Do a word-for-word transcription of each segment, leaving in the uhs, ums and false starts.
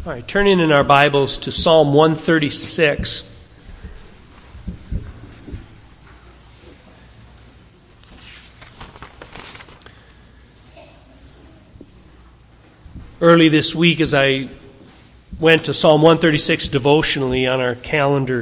All right, turning in our Bibles to Psalm one thirty-six. Early this week, as I went to Psalm one thirty-six devotionally on our calendar,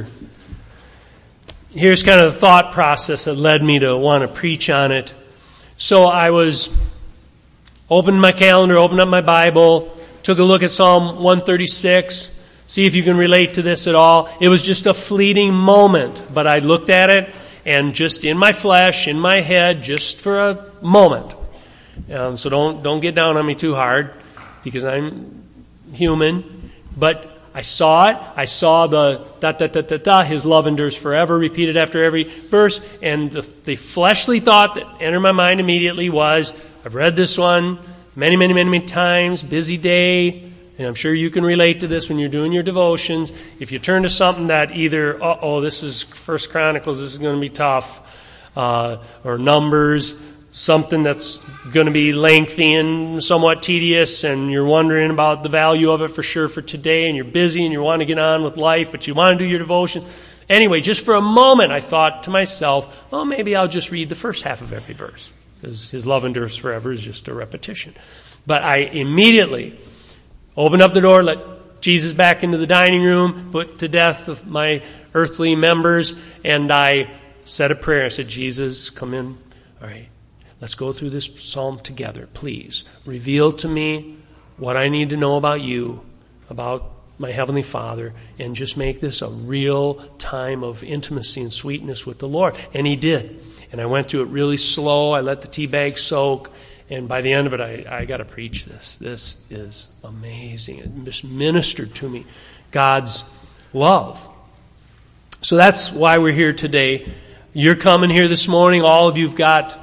here's kind of the thought process that led me to want to preach on it. So I was opened my calendar, opened up my Bible, took a look at Psalm one thirty-six, see if you can relate to this at all. It was just a fleeting moment, but I looked at it, and just in my flesh, in my head, just for a moment. Um, so don't don't get down on me too hard, because I'm human. But I saw it. I saw the da da da da da. His love endures forever, repeated after every verse. And the, the fleshly thought that entered my mind immediately was, I've read this one many, many, many, many times, busy day, and I'm sure you can relate to this when you're doing your devotions. If you turn to something that either, uh-oh, this is First Chronicles, this is going to be tough, uh, or Numbers, something that's going to be lengthy and somewhat tedious, and you're wondering about the value of it for sure for today, and you're busy and you want to get on with life, but you want to do your devotion. Anyway, just for a moment, I thought to myself, well, maybe I'll just read the first half of every verse, because his love endures forever is just a repetition. But I immediately opened up the door, let Jesus back into the dining room, put to death of my earthly members, and I said a prayer. I said, Jesus, come in. All right, let's go through this psalm together, please. Reveal to me what I need to know about you, about my Heavenly Father, and just make this a real time of intimacy and sweetness with the Lord. And he did. And I went through it really slow. I let the tea bag soak. And by the end of it, I, I got to preach this. This is amazing. It just ministered to me, God's love. So that's why we're here today. You're coming here this morning. All of you have got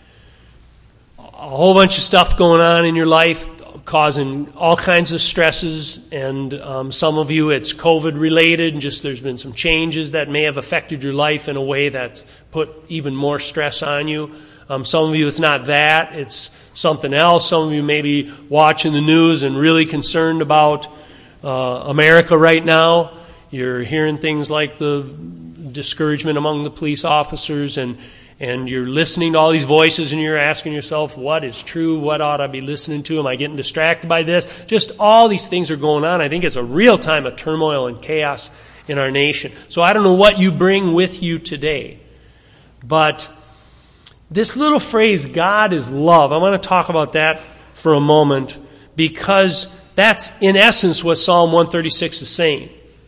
a whole bunch of stuff going on in your life, causing all kinds of stresses, and um, some of you it's COVID related, and just there's been some changes that may have affected your life in a way that's put even more stress on you. Um, some of you it's not that, it's something else. Some of you may be watching the news and really concerned about uh, America right now. You're hearing things like the discouragement among the police officers, and And you're listening to all these voices, and you're asking yourself, what is true? What ought I be listening to? Am I getting distracted by this? Just all these things are going on. I think it's a real time of turmoil and chaos in our nation. So I don't know what you bring with you today. But this little phrase, God is love, I want to talk about that for a moment, because that's in essence what Psalm one thirty-six is saying.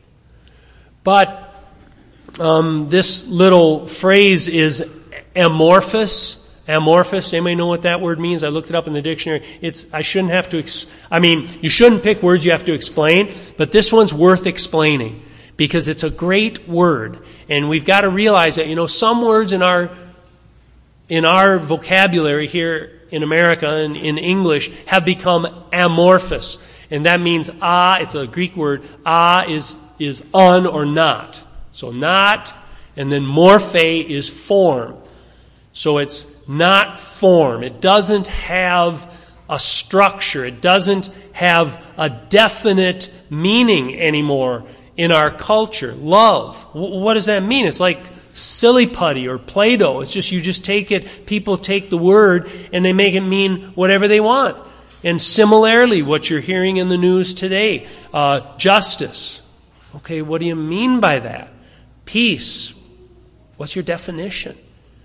But um, this little phrase is amorphous. Amorphous. Anybody know what that word means? I looked it up in the dictionary. It's. I shouldn't have to. Ex- I mean, you shouldn't pick words you have to explain, but this one's worth explaining because it's a great word, and we've got to realize that, you know, some words in our in our vocabulary here in America and in English have become amorphous, and that means ah. It's a Greek word. Ah is is un or not. So not, and then morphe is form. So it's not form. It doesn't have a structure. It doesn't have a definite meaning anymore in our culture. Love. What does that mean? It's like silly putty or Play-Doh. It's just, you just take it, people take the word and they make it mean whatever they want. And similarly, what you're hearing in the news today, uh, justice. Okay, what do you mean by that? Peace. What's your definition?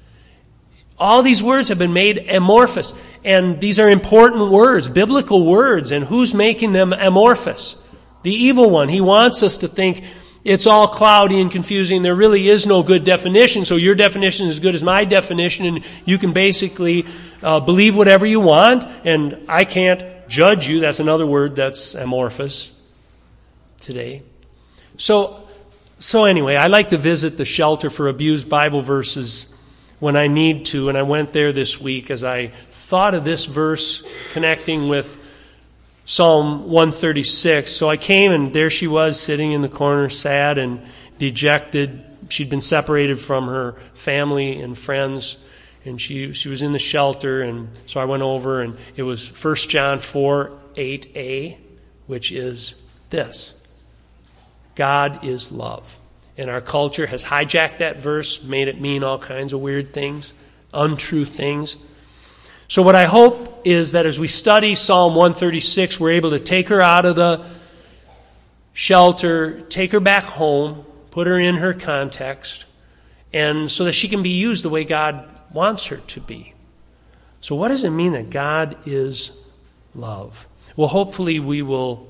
All these words have been made amorphous, and these are important words, biblical words, and who's making them amorphous? The evil one. He wants us to think it's all cloudy and confusing. There really is no good definition, so your definition is as good as my definition, and you can basically uh, believe whatever you want, and I can't judge you. That's another word that's amorphous today. So, so anyway, I like to visit the Shelter for Abused Bible Verses when I need to, and I went there this week as I thought of this verse connecting with Psalm one thirty-six. So I came, and there she was sitting in the corner, sad and dejected. She'd been separated from her family and friends, and she she was in the shelter, and so I went over, and it was First John four eight a, which is this: God is love. And our culture has hijacked that verse, made it mean all kinds of weird things, untrue things. So what I hope is that as we study Psalm one thirty-six, we're able to take her out of the shelter, take her back home, put her in her context, and so that she can be used the way God wants her to be. So what does it mean that God is love? Well, hopefully we will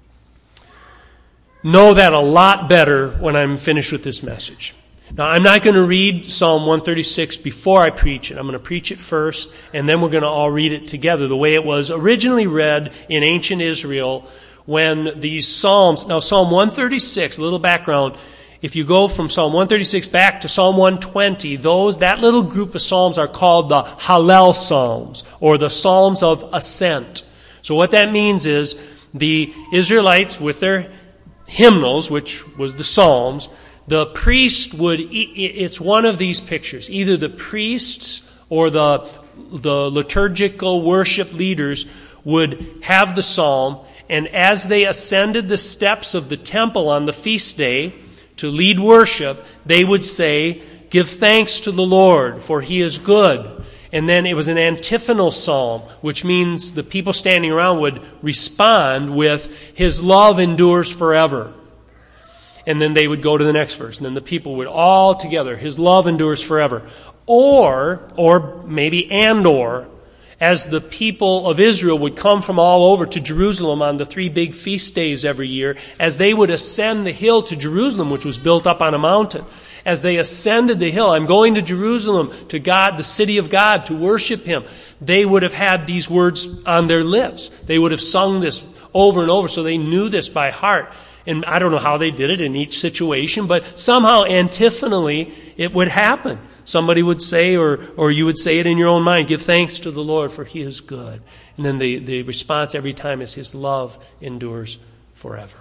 know that a lot better when I'm finished with this message. Now, I'm not going to read Psalm one thirty-six before I preach it. I'm going to preach it first, and then we're going to all read it together the way it was originally read in ancient Israel when these Psalms... Now, Psalm one thirty-six, a little background, if you go from Psalm one thirty-six back to Psalm one twenty, those that little group of Psalms are called the Hallel Psalms, or the Psalms of Ascent. So what that means is the Israelites with their hymnals, which was the Psalms, the priest would, it's one of these pictures. Either the priests or the, the liturgical worship leaders would have the psalm, and as they ascended the steps of the temple on the feast day to lead worship, they would say, "Give thanks to the Lord, for he is good." And then it was an antiphonal psalm, which means the people standing around would respond with, "His love endures forever." And then they would go to the next verse. And then the people would all together, "His love endures forever." Or, or maybe and or, as the people of Israel would come from all over to Jerusalem on the three big feast days every year, as they would ascend the hill to Jerusalem, which was built up on a mountain. As they ascended the hill, "I'm going to Jerusalem, to God, the city of God, to worship him," they would have had these words on their lips. They would have sung this over and over, so they knew this by heart. And I don't know how they did it in each situation, but somehow antiphonally it would happen. Somebody would say, or or you would say it in your own mind, "Give thanks to the Lord, for he is good." And then the, the response every time is, "His love endures forever."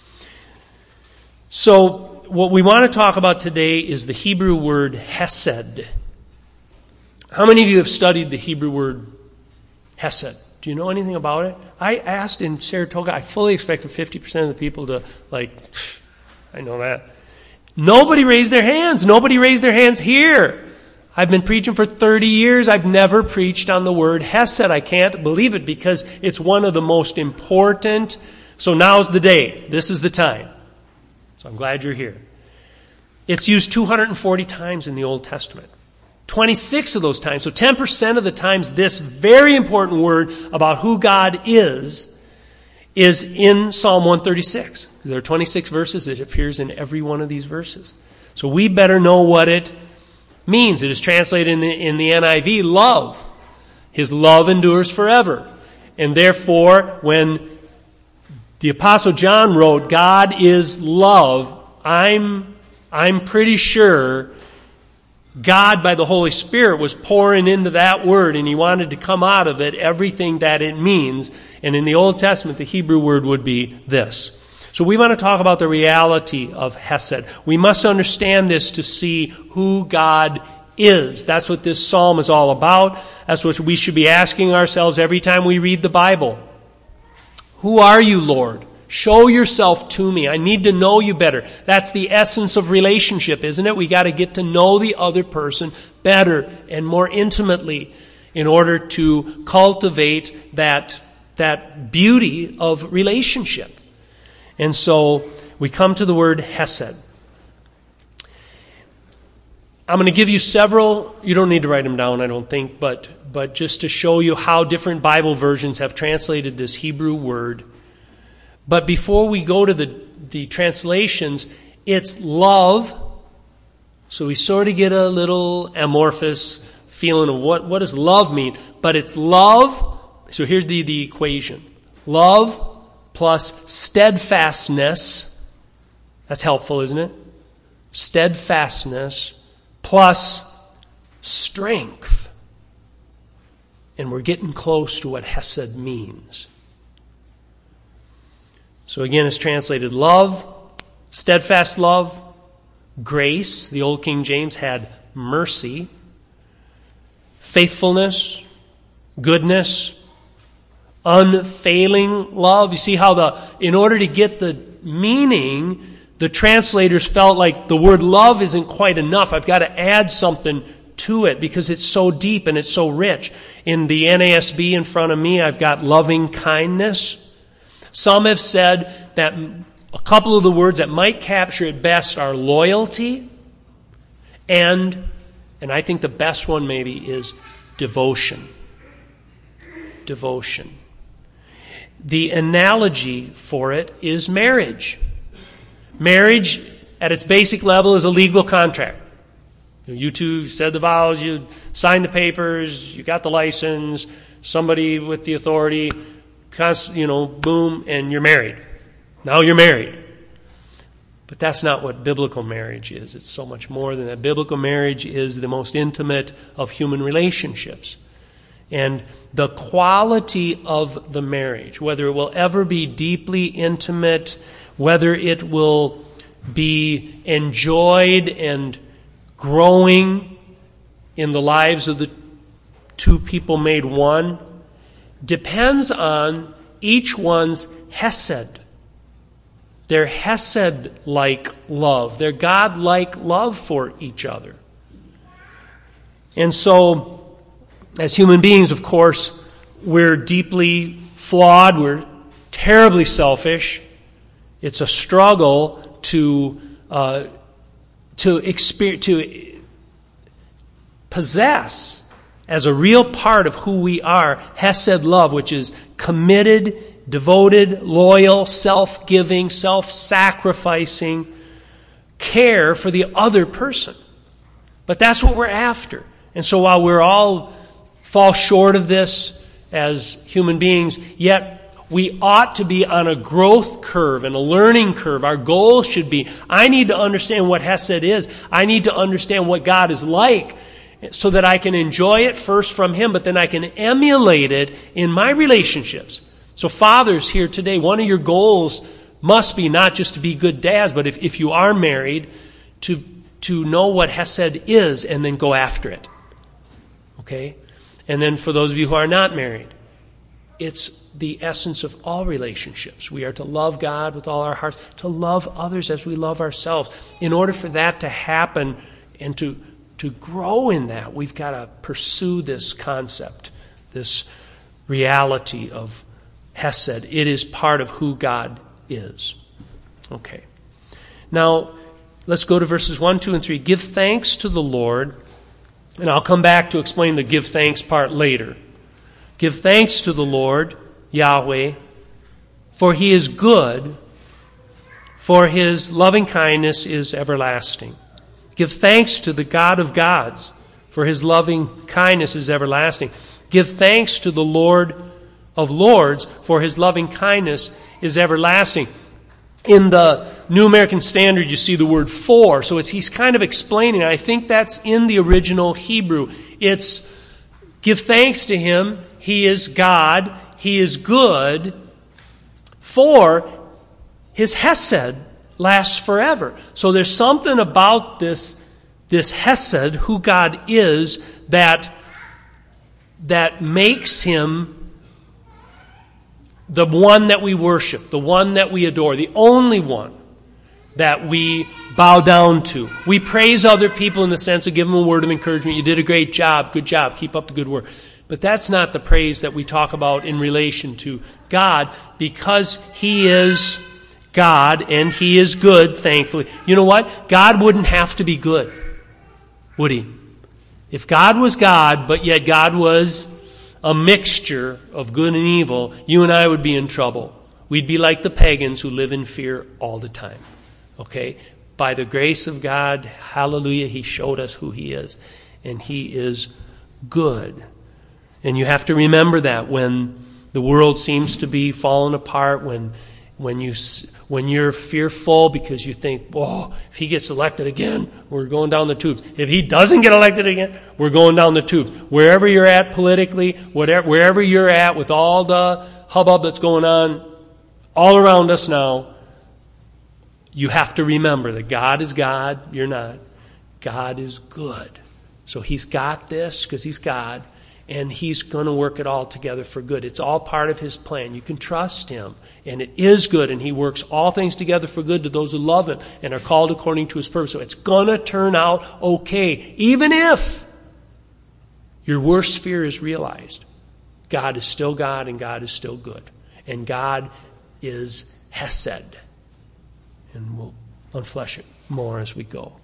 So what we want to talk about today is the Hebrew word hesed. How many of you have studied the Hebrew word hesed? Do you know anything about it? I asked in Saratoga, I fully expected fifty percent of the people to, like, I know that. Nobody raised their hands. Nobody raised their hands here. I've been preaching for thirty years. I've never preached on the word hesed. I can't believe it because it's one of the most important. So now's the day. This is the time. So I'm glad you're here. It's used two hundred forty times in the Old Testament. twenty-six of those times, so ten percent of the times this very important word about who God is, is in Psalm one thirty-six. There are twenty-six verses. It appears in every one of these verses. So we better know what it means. It is translated in the, in the N I V, love. His love endures forever. And therefore, when the Apostle John wrote, "God is love," I'm, I'm pretty sure God, by the Holy Spirit, was pouring into that word, and he wanted to come out of it everything that it means. And in the Old Testament, the Hebrew word would be this. So we want to talk about the reality of hesed. We must understand this to see who God is. That's what this psalm is all about. That's what we should be asking ourselves every time we read the Bible. Who are you, Lord? Show yourself to me. I need to know you better. That's the essence of relationship, isn't it? We got to get to know the other person better and more intimately in order to cultivate that, that beauty of relationship. And so we come to the word hesed. I'm going to give you several, you don't need to write them down, I don't think, but, but just to show you how different Bible versions have translated this Hebrew word. But before we go to the, the translations, it's love. So we sort of get a little amorphous feeling of what, what does love mean. But it's love. So here's the, the equation. Love plus steadfastness. That's helpful, isn't it? Steadfastness plus strength. And we're getting close to what hesed means. So again, it's translated love, steadfast love, grace. The Old King James had mercy, faithfulness, goodness, unfailing love. You see how the, in order to get the meaning, the translators felt like the word love isn't quite enough. I've got to add something to it because it's so deep and it's so rich. In the N A S B in front of me, I've got loving kindness. Some have said that a couple of the words that might capture it best are loyalty and, and I think the best one maybe is devotion. Devotion. The analogy for it is marriage. Marriage, at its basic level, is a legal contract. You two said the vows, you signed the papers, you got the license, somebody with the authority, you know, boom, and you're married. Now you're married. But that's not what biblical marriage is. It's so much more than that. Biblical marriage is the most intimate of human relationships. And the quality of the marriage, whether it will ever be deeply intimate, whether it will be enjoyed and growing in the lives of the two people made one, depends on each one's hesed. Their hesed-like love, their God-like love for each other. And so, as human beings, of course, we're deeply flawed, we're terribly selfish. It's a struggle to uh, to experience, to possess as a real part of who we are hesed love, which is committed, devoted, loyal, self-giving, self-sacrificing care for the other person. But that's what we're after. And so while we're all fall short of this as human beings, yet we ought to be on a growth curve and a learning curve. Our goal should be, I need to understand what Hesed is. I need to understand what God is like so that I can enjoy it first from Him, but then I can emulate it in my relationships. So fathers here today, one of your goals must be not just to be good dads, but if, if you are married, to, to know what Hesed is and then go after it. Okay? And then for those of you who are not married, it's the essence of all relationships. We are to love God with all our hearts, to love others as we love ourselves. In order for that to happen and to, to grow in that, we've got to pursue this concept, this reality of Hesed. It is part of who God is. Okay. Now, let's go to verses one, two, and three. Give thanks to the Lord, and I'll come back to explain the give thanks part later. Give thanks to the Lord, Yahweh, for He is good, for His loving kindness is everlasting. Give thanks to the God of gods, for His loving kindness is everlasting. Give thanks to the Lord of lords, for His loving kindness is everlasting. In the New American Standard, you see the word for, so it's, he's kind of explaining, I think that's in the original Hebrew. It's give thanks to Him, He is God, He is good, for His Hesed lasts forever. So there's something about this, this Hesed, who God is, that, that makes Him the one that we worship, the one that we adore, the only one that we bow down to. We praise other people in the sense of give them a word of encouragement. You did a great job, good job, keep up the good work. But that's not the praise that we talk about in relation to God, because He is God and He is good, thankfully. You know what? God wouldn't have to be good, would He? If God was God, but yet God was a mixture of good and evil, you and I would be in trouble. We'd be like the pagans who live in fear all the time. Okay? By the grace of God, hallelujah, He showed us who He is. And He is good. And you have to remember that when the world seems to be falling apart, when when you when you're fearful because you think, "Whoa, if he gets elected again, we're going down the tubes. If he doesn't get elected again, we're going down the tubes." Wherever you're at politically, whatever wherever you're at with all the hubbub that's going on all around us now, you have to remember that God is God, you're not. God is good. So He's got this because He's God. And He's going to work it all together for good. It's all part of His plan. You can trust Him. And it is good. And He works all things together for good to those who love Him and are called according to His purpose. So it's going to turn out okay. Even if your worst fear is realized. God is still God and God is still good. And God is Hesed. And we'll unflesh it more as we go.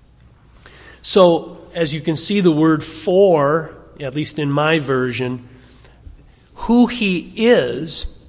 So, as you can see, the word for, at least in my version, who He is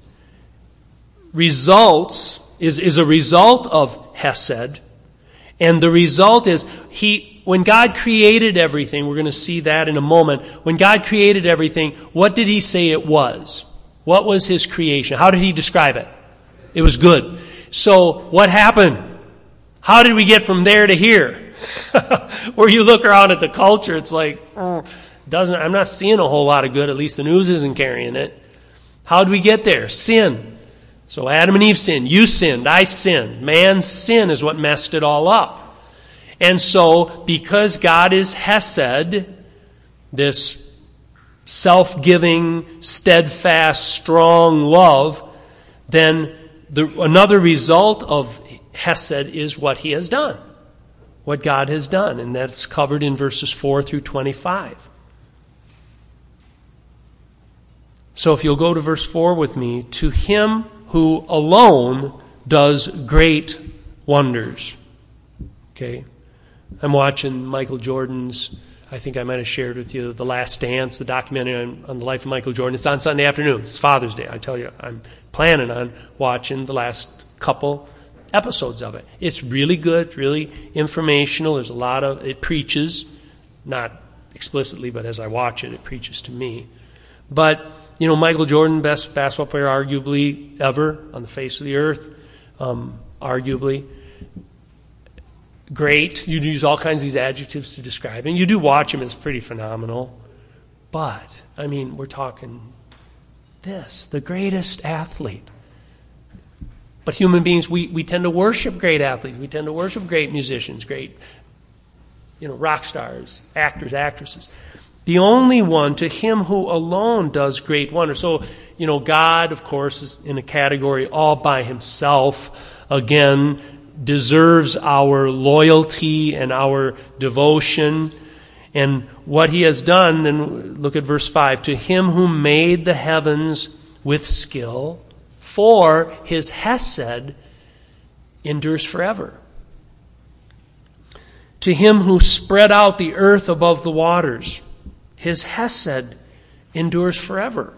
results, is, is a result of Hesed. And the result is, He, when God created everything, we're going to see that in a moment. When God created everything, what did He say it was? What was His creation? How did He describe it? It was good. So, what happened? How did we get from there to here? Where you look around at the culture, it's like, oh, doesn't I'm not seeing a whole lot of good. At least the news isn't carrying it. How did we get there? Sin. So Adam and Eve sinned. You sinned. I sinned. Man's sin is what messed it all up. And so, because God is Hesed, this self-giving, steadfast, strong love, then the, another result of Hesed is what He has done. What God has done. And that's covered in verses four through twenty-five. So if you'll go to verse four with me, to Him who alone does great wonders. Okay? I'm watching Michael Jordan's, I think I might have shared with you, The Last Dance, the documentary on, on the life of Michael Jordan. It's on Sunday afternoons. It's Father's Day. I tell you, I'm planning on watching the last couple episodes of it. It's really good, really informational. There's a lot of, it preaches, not explicitly, but as I watch it, it preaches to me. But, you know, Michael Jordan, best basketball player arguably ever on the face of the earth, um, arguably. Great. You use all kinds of these adjectives to describe him. You do watch him, it's pretty phenomenal. But, I mean, we're talking this, the greatest athlete. But human beings, we, we tend to worship great athletes. We tend to worship great musicians, great, you know, rock stars, actors, actresses. The only one, to Him who alone does great wonders. So, you know, God, of course, is in a category all by Himself. Again, deserves our loyalty and our devotion. And what He has done, then look at verse five. To Him who made the heavens with skill, for His Hesed endures forever. To Him who spread out the earth above the waters, His Hesed endures forever.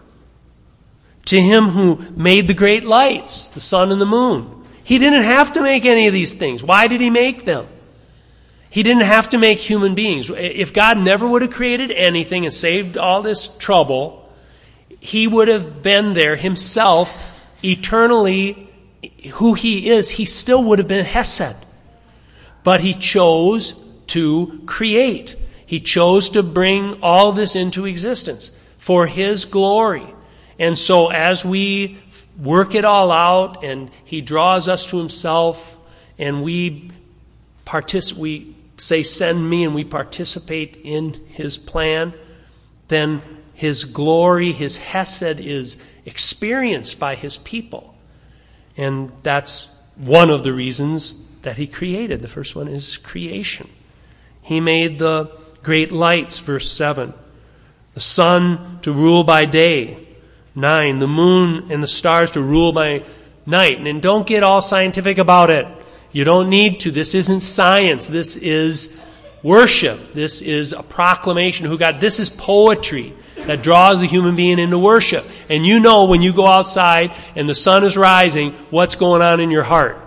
To Him who made the great lights, the sun and the moon. He didn't have to make any of these things. Why did He make them? He didn't have to make human beings. If God never would have created anything and saved all this trouble, He would have been there Himself eternally. Who He is, He still would have been Hesed. But He chose to create. He chose to bring all this into existence for His glory. And so as we work it all out and He draws us to Himself and we partic- we say, send me, and we participate in His plan, then His glory, His Hesed is experienced by His people. And that's one of the reasons that He created. The first one is creation. He made the great lights, verse seven. The sun to rule by day, nine. The moon and the stars to rule by night. And don't get all scientific about it. You don't need to. This isn't science. This is worship. This is a proclamation of who God. This is poetry that draws the human being into worship. And you know when you go outside and the sun is rising, what's going on in your heart.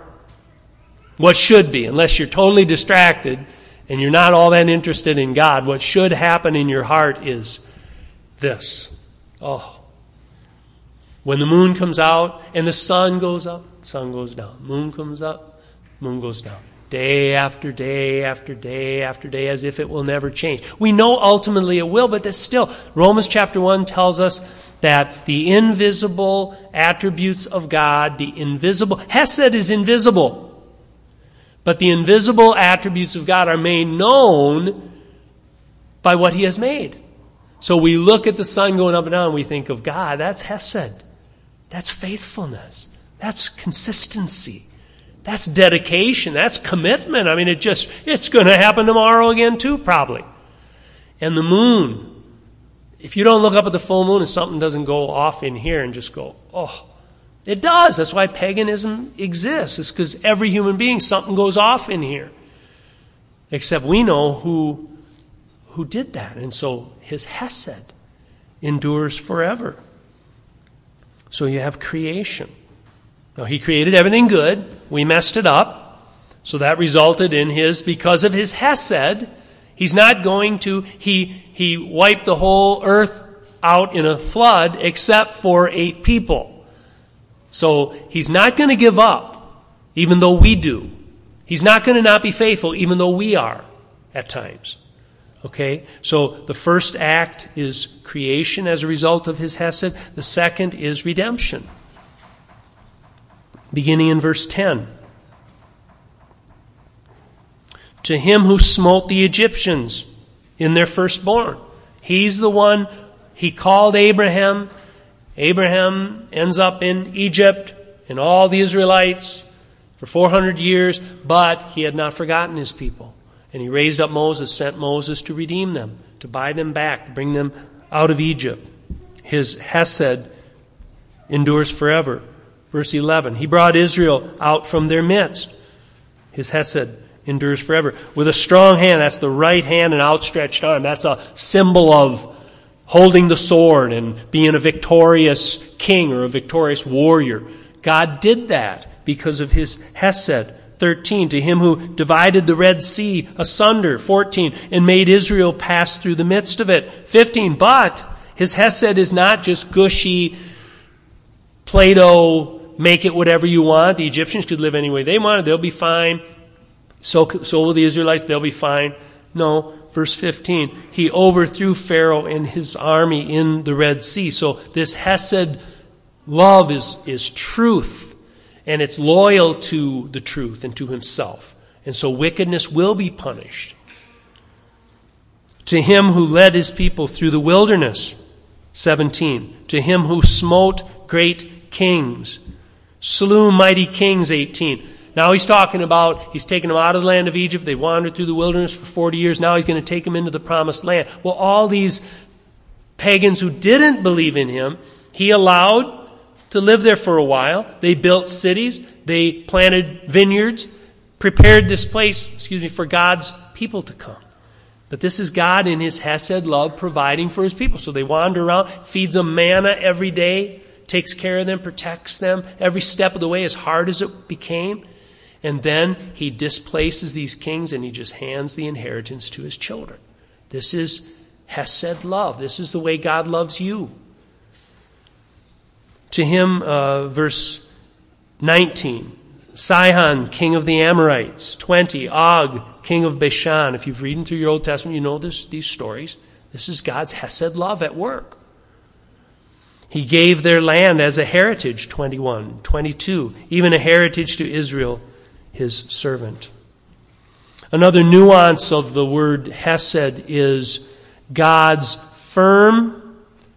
What should be, unless you're totally distracted and you're not all that interested in God, what should happen in your heart is this. Oh. When the moon comes out and the sun goes up, sun goes down. Moon comes up, moon goes down. Day after day after day after day, as if it will never change. We know ultimately it will, but that's still, Romans chapter one tells us that the invisible attributes of God, the invisible, Hesed is invisible, but the invisible attributes of God are made known by what He has made. So we look at the sun going up and down and we think of God. That's hesed. That's faithfulness. That's consistency. That's dedication. That's commitment. I mean, it just, it's going to happen tomorrow again too, probably. And the moon. If you don't look up at the full moon and something doesn't go off in here and just go, oh, it does. That's why paganism exists. It's because every human being, something goes off in here. Except we know who, who did that. And so his hesed endures forever. So you have creation. Now, he created everything good. We messed it up. So that resulted in his, because of his hesed, he's not going to, he, he wiped the whole earth out in a flood except for eight people. So he's not going to give up, even though we do. He's not going to not be faithful, even though we are at times. Okay? So the first act is creation as a result of his hesed. The second is redemption. Beginning in verse ten. To him who smote the Egyptians in their firstborn. He's the one, he called Abraham. Abraham ends up in Egypt and all the Israelites for four hundred years, but he had not forgotten his people. And he raised up Moses, sent Moses to redeem them, to buy them back, to bring them out of Egypt. His hesed endures forever. Verse eleven, he brought Israel out from their midst. His hesed endures forever. With a strong hand, that's the right hand and outstretched arm. That's a symbol of holding the sword and being a victorious king or a victorious warrior. God did that because of his hesed. thirteen, to him who divided the Red Sea asunder. fourteen, and made Israel pass through the midst of it. fifteen, but his hesed is not just gushy, Play-Doh, make it whatever you want. The Egyptians could live any way they wanted. They'll be fine. So, so will the Israelites. They'll be fine. No. Verse fifteen, he overthrew Pharaoh and his army in the Red Sea. So this hesed love is, is truth. And it's loyal to the truth and to himself. And so wickedness will be punished. To him who led his people through the wilderness. seventeen, to him who smote great kings. Slew mighty kings. eighteen. Now he's talking about, he's taken them out of the land of Egypt. They wandered through the wilderness for forty years. Now he's going to take them into the promised land. Well, all these pagans who didn't believe in him, he allowed to live there for a while. They built cities. They planted vineyards. Prepared this place, excuse me, for God's people to come. But this is God in his hesed love providing for his people. So they wander around, feeds them manna every day, takes care of them, protects them every step of the way, as hard as it became. And then he displaces these kings and he just hands the inheritance to his children. This is hesed love. This is the way God loves you. To him, uh, verse nineteen, Sihon, king of the Amorites. twenty, Og, king of Bashan. If you've read through your Old Testament, you know this, these stories. This is God's hesed love at work. He gave their land as a heritage, twenty-one. twenty-two, even a heritage to Israel, his servant. Another nuance of the word hesed is God's firm,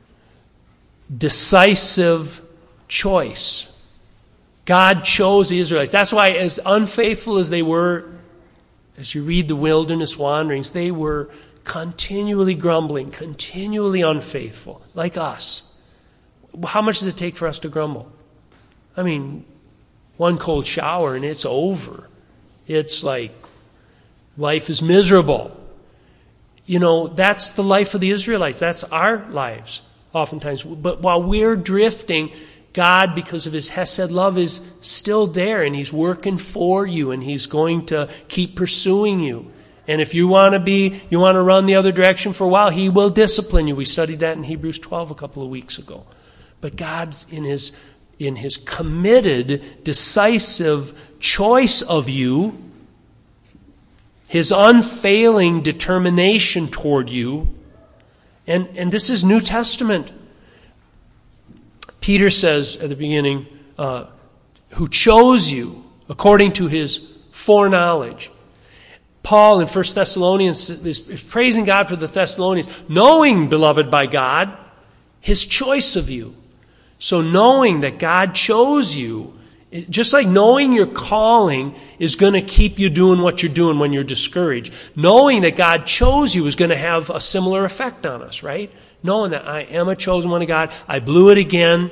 decisive choice. God chose the Israelites. That's why, as unfaithful as they were, as you read the wilderness wanderings, they were continually grumbling, continually unfaithful, like us. How much does it take for us to grumble? I mean, one cold shower and it's over. It's like life is miserable. You know, that's the life of the Israelites. That's our lives, oftentimes. But while we're drifting, God, because of his hesed love, is still there, and he's working for you, and he's going to keep pursuing you. And if you want to be, you want to run the other direction for a while, he will discipline you. We studied that in Hebrews twelve a couple of weeks ago. But God's in his in his committed, decisive choice of you, his unfailing determination toward you, and, and this is New Testament. Peter says at the beginning, uh, who chose you according to his foreknowledge. Paul in First Thessalonians is, is praising God for the Thessalonians, knowing, beloved by God, His choice of you. So knowing that God chose you, it, just like knowing your calling is going to keep you doing what you're doing when you're discouraged. Knowing that God chose you is going to have a similar effect on us, right? Knowing that I am a chosen one of God. I blew it again.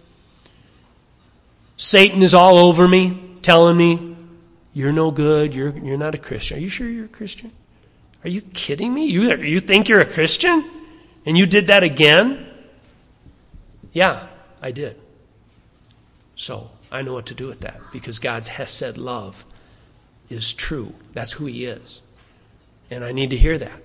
Satan is all over me, telling me, you're no good, you're you're not a Christian. Are you sure you're a Christian? Are you kidding me? You, you think you're a Christian? And you did that again? Yeah, I did. So I know what to do with that, because God's Hesed love is true. That's who He is. And I need to hear that.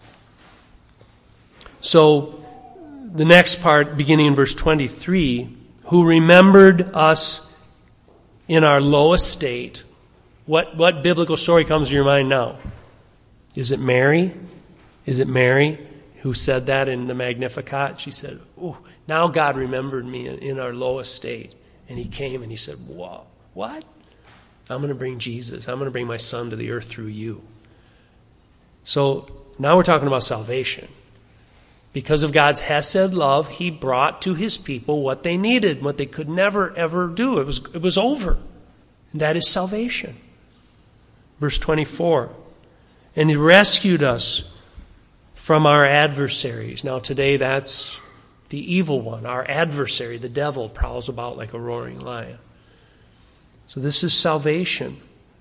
So the next part, beginning in verse twenty-three, who remembered us in our low estate. What, what biblical story comes to your mind now? Is it Mary? Is it Mary who said that in the Magnificat? She said, oh, now God remembered me in, in our low estate. And He came and He said, whoa, what? I'm going to bring Jesus. I'm going to bring my Son to the earth through you. So now we're talking about salvation. Because of God's Hesed love, He brought to His people what they needed, what they could never, ever do. It was, it was over. And that is salvation. Verse twenty-four, and He rescued us from our adversaries. Now today that's the evil one. Our adversary, the devil, prowls about like a roaring lion. So this is salvation.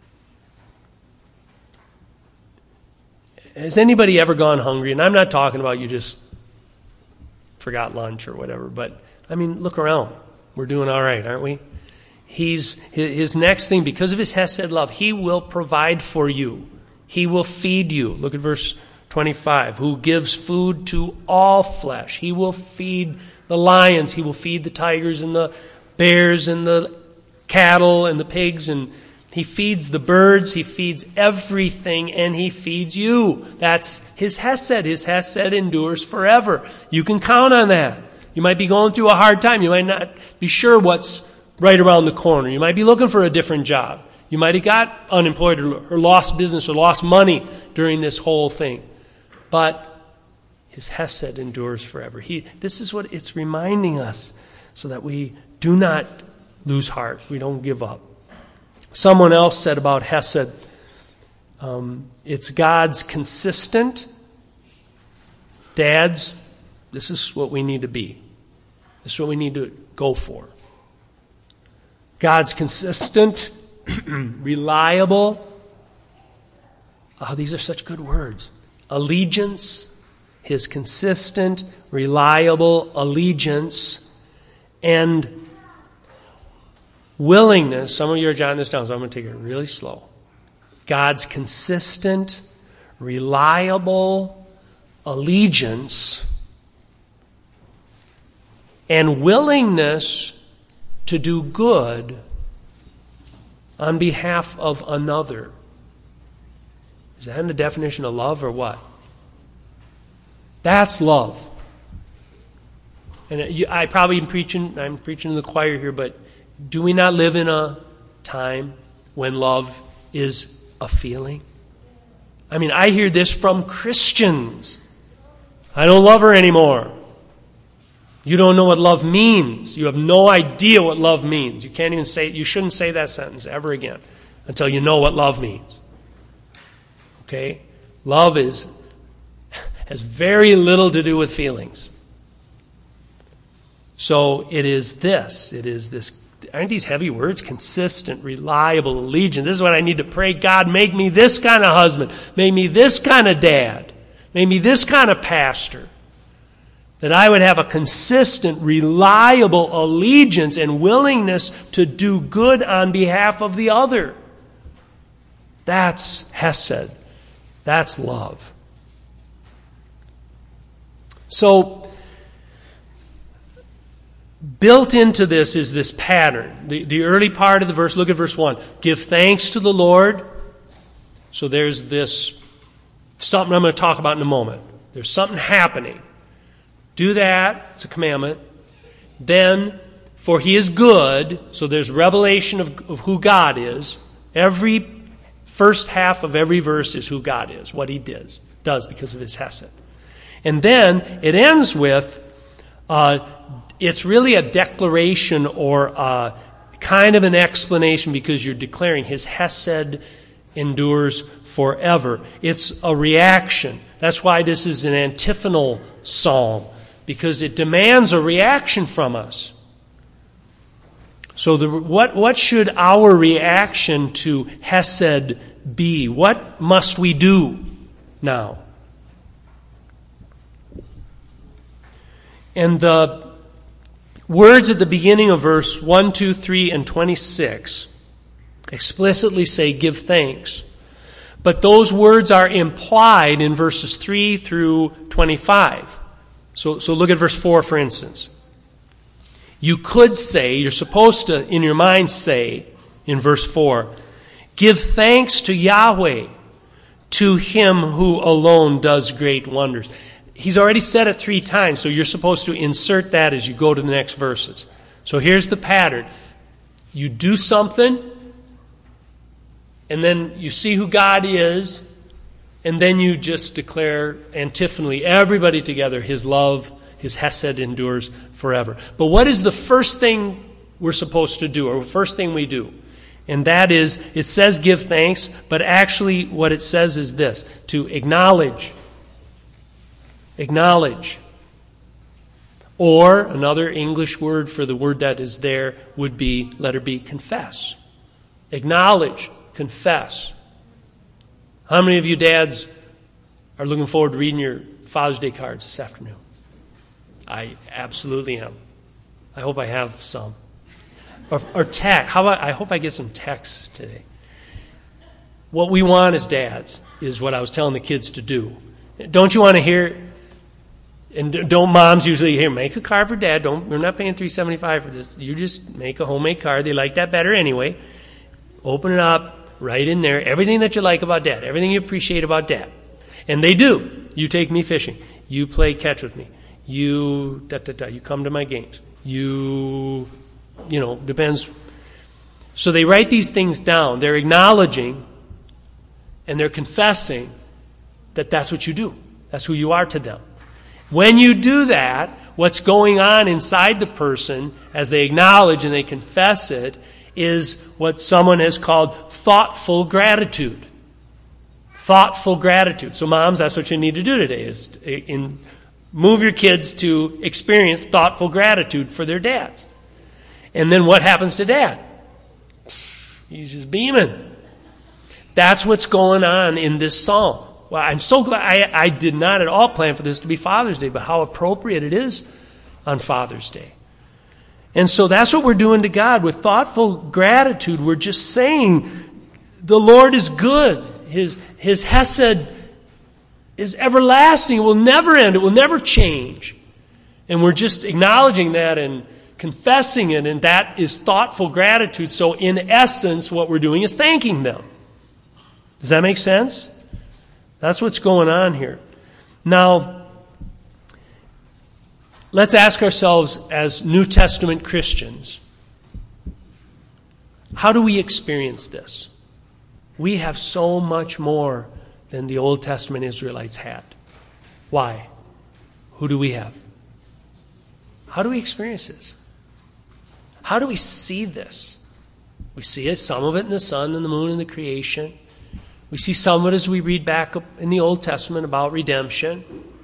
Has anybody ever gone hungry? And I'm not talking about you just forgot lunch or whatever, but I mean, look around. We're doing all right, aren't we? He's his next thing, because of His Hesed love, He will provide for you. He will feed you. Look at verse twenty-five. Who gives food to all flesh. He will feed the lions. He will feed the tigers and the bears and the cattle and the pigs. And He feeds the birds. He feeds everything, and He feeds you. That's His Hesed. His Hesed endures forever. You can count on that. You might be going through a hard time. You might not be sure what's right around the corner. You might be looking for a different job. You might have got unemployed or, or lost business or lost money during this whole thing. But His Hesed endures forever. He, this is what it's reminding us, so that we do not lose heart. We don't give up. Someone else said about Hesed, um, it's God's consistent. Dads, this is what we need to be. This is what we need to go for. God's consistent, reliable. Oh, these are such good words. Allegiance, His consistent, reliable allegiance, and willingness. Some of you are jotting this down, so I'm going to take it really slow. God's consistent, reliable allegiance and willingness to do good on behalf of another. Is that in the definition of love or what? That's love. And I probably am preaching, I'm preaching to the choir here, but do we not live in a time when love is a feeling? I mean, I hear this from Christians. I don't love her anymore. You don't know what love means. You have no idea what love means. You can't even say, you shouldn't say that sentence ever again until you know what love means. Okay? Love is has very little to do with feelings. So it is this. It is this. Aren't these heavy words? Consistent, reliable allegiance. This is what I need to pray. God, make me this kind of husband. Make me this kind of dad. Make me this kind of pastor. That I would have a consistent, reliable allegiance and willingness to do good on behalf of the other. That's Hesed. That's love. So, built into this is this pattern. The, the early part of the verse, look at verse one. Give thanks to the Lord. So there's this, something I'm going to talk about in a moment. There's something happening. Do that. It's a commandment. Then, for He is good. So there's revelation of, of who God is. Every first half of every verse is who God is, what he does, does because of his hesed. And then it ends with, uh, it's really a declaration or a, kind of an explanation because you're declaring his hesed endures forever. It's a reaction. That's why this is an antiphonal psalm, because it demands a reaction from us. So the, what, what should our reaction to hesed be? What must we do now? And the words at the beginning of verse one, two, three, and twenty-six explicitly say, give thanks. But those words are implied in verses three through twenty-five. So, so look at verse four, for instance. You could say, you're supposed to, in your mind, say, in verse four, give thanks to Yahweh, to him who alone does great wonders. He's already said it three times, so you're supposed to insert that as you go to the next verses. So here's the pattern. You do something, and then you see who God is, and then you just declare antiphonally, everybody together, his love, his hesed endures forever. But what is the first thing we're supposed to do, or the first thing we do? And that is, it says give thanks, but actually what it says is this, to acknowledge. Acknowledge. Or another English word for the word that is there would be, letter B, confess. Acknowledge, confess. How many of you dads are looking forward to reading your Father's Day cards this afternoon? I absolutely am. I hope I have some. Or, or text. How about, I hope I get some texts today. What we want as dads is what I was telling the kids to do. Don't you want to hear, and don't moms usually hear, make a card for dad. Don't, we're not paying three dollars and seventy-five cents for this. You just make a homemade card. They like that better anyway. Open it up, write in there everything that you like about dad, everything you appreciate about dad. And they do. You take me fishing. You play catch with me. You, da, da, da, you come to my games. You, you know, depends. So they write these things down. They're acknowledging and they're confessing that that's what you do. That's who you are to them. When you do that, what's going on inside the person as they acknowledge and they confess it is what someone has called thoughtful gratitude. Thoughtful gratitude. So moms, that's what you need to do today, is in, move your kids to experience thoughtful gratitude for their dads. And then what happens to dad? He's just beaming. That's what's going on in this psalm. Well, I'm so glad. I, I did not at all plan for this to be Father's Day, but how appropriate it is on Father's Day. And so that's what we're doing to God. With thoughtful gratitude, we're just saying the Lord is good. His, his hesed is everlasting. It will never end. It will never change. And we're just acknowledging that and confessing it, and that is thoughtful gratitude. So in essence, what we're doing is thanking them. Does that make sense? That's what's going on here. Now, let's ask ourselves as New Testament Christians, how do we experience this? We have so much more than the Old Testament Israelites had. Why? Who do we have? How do we experience this? How do we see this? We see it, some of it in the sun and the moon and the creation. We see some of it as we read back in the Old Testament about redemption.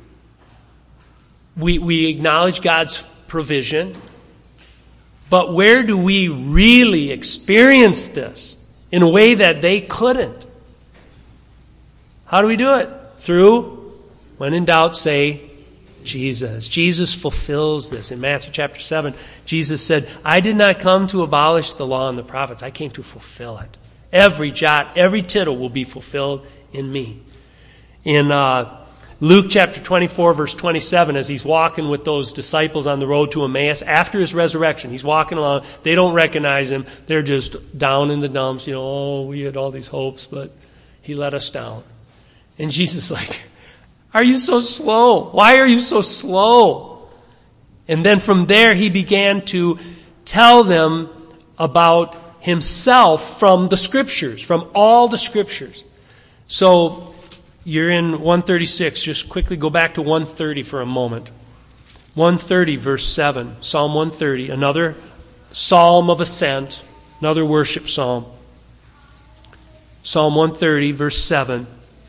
We, we acknowledge God's provision. But where do we really experience this in a way that they couldn't? How do we do it? Through, when in doubt, say, Jesus. Jesus fulfills this. In Matthew chapter seven, Jesus said, I did not come to abolish the law and the prophets. I came to fulfill it. Every jot, every tittle will be fulfilled in me. In uh, Luke chapter twenty-four, verse twenty-seven, as he's walking with those disciples on the road to Emmaus, after his resurrection, he's walking along. They don't recognize him. They're just down in the dumps. You know, oh, we had all these hopes, but he let us down. And Jesus is like, are you so slow? Why are you so slow? And then from there, he began to tell them about himself from the Scriptures, from all the Scriptures. So you're in one thirty-six. Just quickly go back to one thirty for a moment. one thirty, verse seven. Psalm one thirty, another psalm of ascent, another worship psalm. Psalm one thirty, verse seven.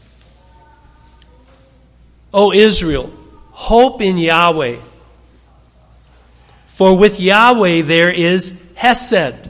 O Israel, hope in Yahweh. For with Yahweh there is Hesed,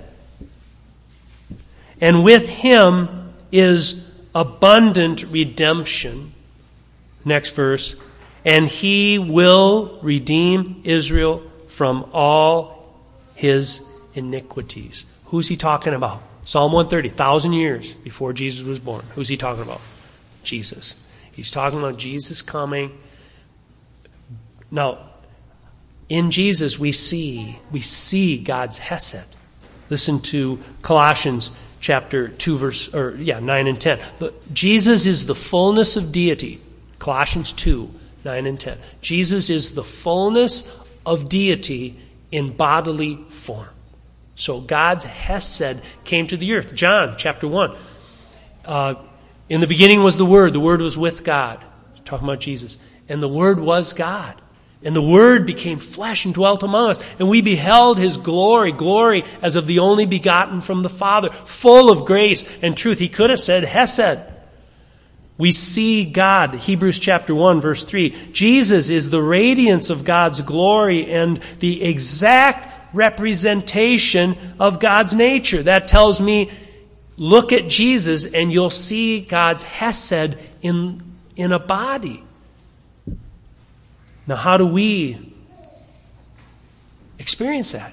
and with him is abundant redemption. Next verse. And he will redeem Israel from all his iniquities. Who's he talking about? Psalm one thirty, thousand years before Jesus was born. Who's he talking about? Jesus. He's talking about Jesus coming. Now, in Jesus we see, we see God's Hesed. Listen to Colossians chapter two, verse, or yeah, nine and ten. But Jesus is the fullness of deity. Colossians two, nine and ten. Jesus is the fullness of deity in bodily form. So God's Hesed came to the earth. John chapter one. Uh, in the beginning was the Word. The Word was with God. Talking about Jesus. And the Word was God. And the Word became flesh and dwelt among us. And we beheld His glory, glory as of the only begotten from the Father, full of grace and truth. He could have said Hesed. We see God, Hebrews chapter one, verse three. Jesus is the radiance of God's glory and the exact representation of God's nature. That tells me, look at Jesus and you'll see God's Hesed in, in a body. Now, how do we experience that?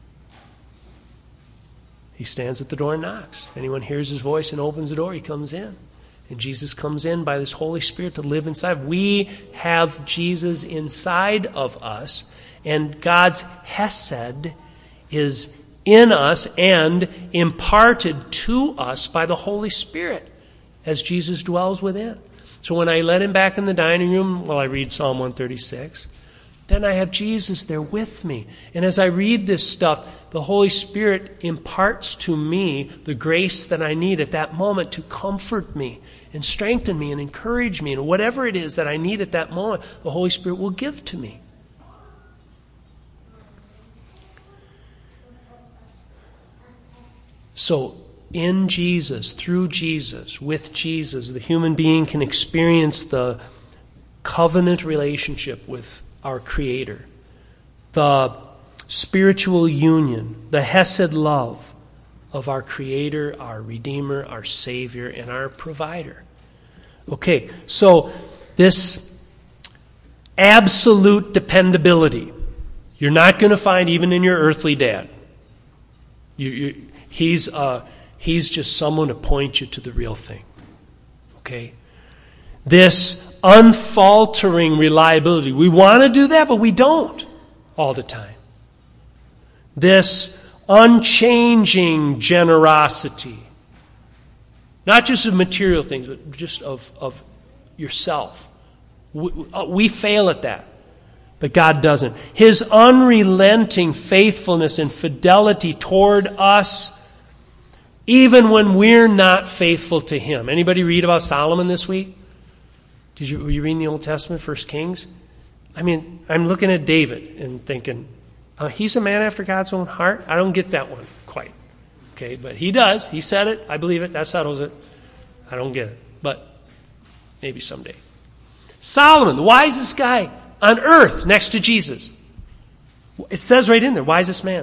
He stands at the door and knocks. Anyone hears his voice and opens the door, he comes in. And Jesus comes in by this Holy Spirit to live inside. We have Jesus inside of us, and God's Hesed is in us and imparted to us by the Holy Spirit as Jesus dwells within. So when I let him back in the dining room while I read Psalm one thirty-six, then I have Jesus there with me. And as I read this stuff, the Holy Spirit imparts to me the grace that I need at that moment to comfort me and strengthen me and encourage me. And whatever it is that I need at that moment, the Holy Spirit will give to me. So, in Jesus, through Jesus, with Jesus, the human being can experience the covenant relationship with our Creator, the spiritual union, the Hesed love of our Creator, our Redeemer, our Savior, and our Provider. Okay, so this absolute dependability, you're not going to find even in your earthly dad. You, you, he's uh, he's just someone to point you to the real thing. Okay? This unfaltering reliability. We want to do that, but we don't all the time. This unchanging generosity. Not just of material things, but just of, of yourself. We, we fail at that, but God doesn't. His unrelenting faithfulness and fidelity toward us, even when we're not faithful to Him. Anybody read about Solomon this week? Did you, were you reading the Old Testament, First Kings? I mean, I'm looking at David and thinking, uh, he's a man after God's own heart. I don't get that one quite. Okay, but he does. He said it. I believe it. That settles it. I don't get it. But maybe someday. Solomon, the wisest guy on earth next to Jesus. It says right in there, wisest man.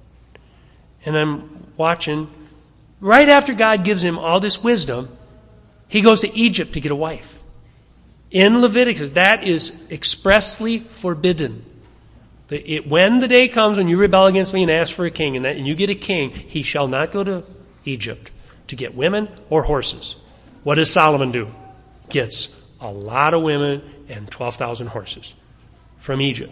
And I'm watching. Right after God gives him all this wisdom, he goes to Egypt to get a wife. In Leviticus, that is expressly forbidden. The, it, when the day comes when you rebel against me and ask for a king, and, that, and you get a king, he shall not go to Egypt to get women or horses. What does Solomon do? Gets a lot of women and twelve thousand horses from Egypt.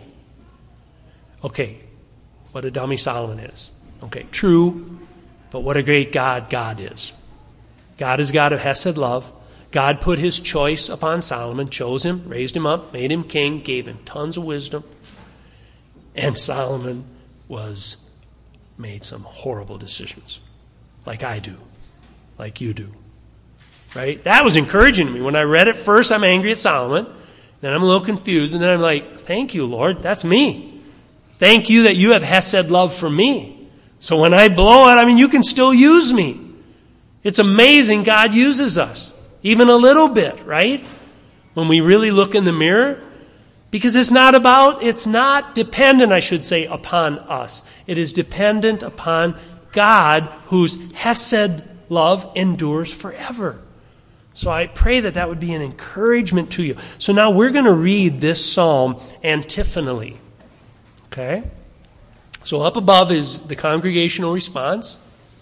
Okay, what a dummy Solomon is. Okay, true, but what a great God God is. God is God of Hesed love. God put His choice upon Solomon, chose him, raised him up, made him king, gave him tons of wisdom. And Solomon was made some horrible decisions. like I do, like you do. Right? That was encouraging to me. When I read it first, I'm angry at Solomon. Then I'm a little confused. And then I'm like, thank you, Lord. That's me. Thank you that you have hesed love for me. So when I blow it, I mean, you can still use me. It's amazing God uses us. Even a little bit, right? When we really look in the mirror. Because it's not about, it's not dependent, I should say, upon us. It is dependent upon God, whose hesed love endures forever. So I pray that that would be an encouragement to you. So now we're going to read this psalm antiphonally. Okay? So up above is the congregational response.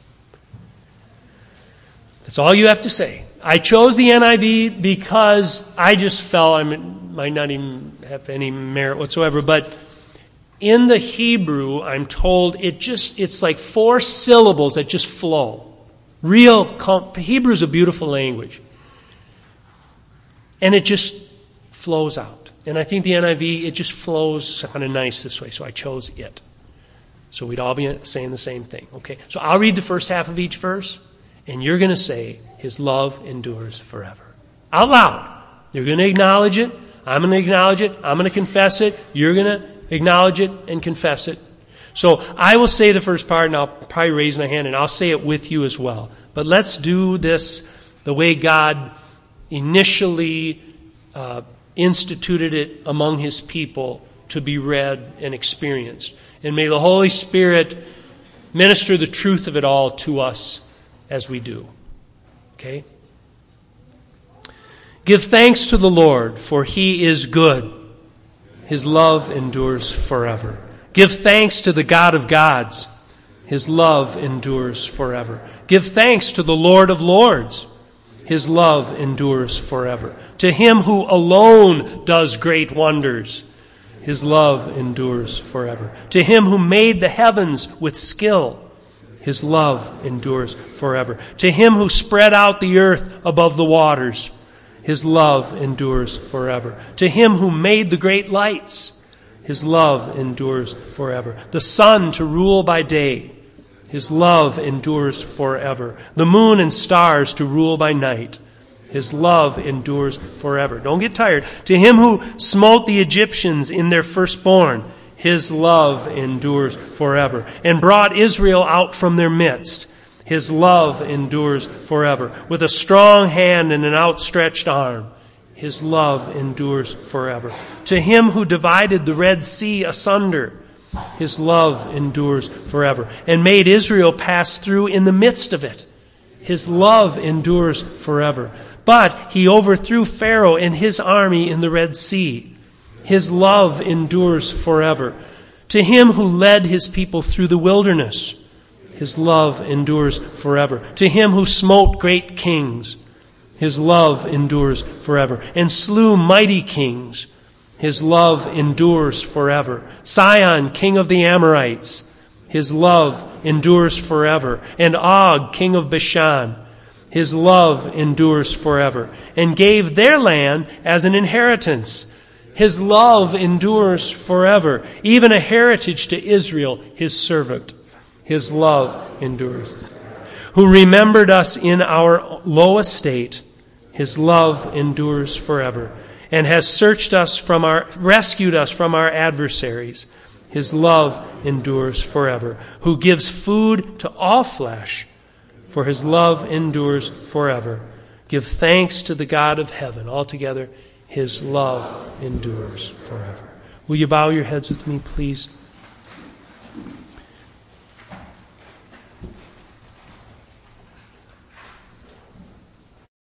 That's all you have to say. I chose the N I V because I just felt, I might not even have any merit whatsoever, but in the Hebrew, I'm told it just, it's like four syllables that just flow. Real, Hebrew is a beautiful language. And it just flows out. And I think the N I V, it just flows kind of nice this way, so I chose it. So we'd all be saying the same thing. Okay, so I'll read the first half of each verse, and you're going to say, His love endures forever. Out loud. You're going to acknowledge it. I'm going to acknowledge it. I'm going to confess it. You're going to acknowledge it and confess it. So I will say the first part, and I'll probably raise my hand, and I'll say it with you as well. But let's do this the way God initially uh, instituted it among His people to be read and experienced. And may the Holy Spirit minister the truth of it all to us as we do. Okay? Give thanks to the Lord, for He is good. His love endures forever. Give thanks to the God of gods. His love endures forever. Give thanks to the Lord of lords. His love endures forever. To Him who alone does great wonders, His love endures forever. To Him who made the heavens with skill, His love endures forever. To Him who spread out the earth above the waters, His love endures forever. To Him who made the great lights, His love endures forever. The sun to rule by day, His love endures forever. The moon and stars to rule by night, His love endures forever. Don't get tired. To Him who smote the Egyptians in their firstborn, His love endures forever. And brought Israel out from their midst, His love endures forever. With a strong hand and an outstretched arm, His love endures forever. To Him who divided the Red Sea asunder, His love endures forever. And made Israel pass through in the midst of it, His love endures forever. But He overthrew Pharaoh and his army in the Red Sea. His love endures forever. To Him who led His people through the wilderness, His love endures forever. To Him who smote great kings, His love endures forever. And slew mighty kings, His love endures forever. Sihon, king of the Amorites, His love endures forever. And Og, king of Bashan, His love endures forever. And gave their land as an inheritance. His love endures forever. Even a heritage to Israel, His servant. His love endures. Who remembered us in our low estate, His love endures forever. And has searched us from our, rescued us from our adversaries. His love endures forever. Who gives food to all flesh, for His love endures forever. Give thanks to the God of heaven. Altogether, His love endures forever. Will you bow your heads with me, please?